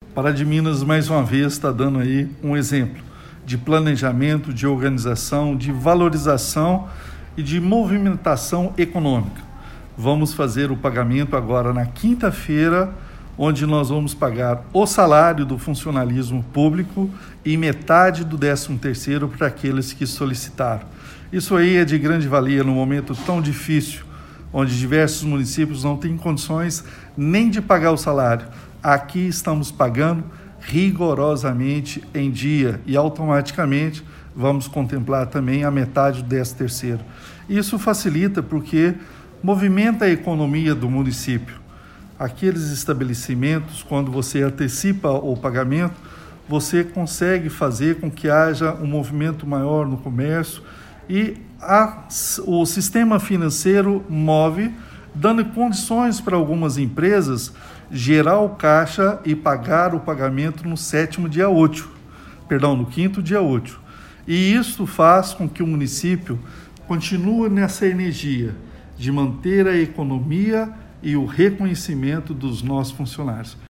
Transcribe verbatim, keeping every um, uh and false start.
Pará de Minas, mais uma vez, está dando aí um exemplo de planejamento, de organização, de valorização e de movimentação econômica. Vamos fazer o pagamento agora na quinta-feira, onde nós vamos pagar o salário do funcionalismo público e metade do décimo terceiro para aqueles que solicitaram. Isso aí é de grande valia num momento tão difícil, onde diversos municípios não têm condições nem de pagar o salário. Aqui estamos pagando rigorosamente em dia e automaticamente vamos contemplar também a metade do décimo terceiro. Isso facilita porque movimenta a economia do município. Aqueles estabelecimentos, quando você antecipa o pagamento, você consegue fazer com que haja um movimento maior no comércio e a, o sistema financeiro move, dando condições para algumas empresas gerar o caixa e pagar o pagamento no sétimo dia útil, perdão, no quinto dia útil. E isso faz com que o município continue nessa energia de manter a economia e o reconhecimento dos nossos funcionários.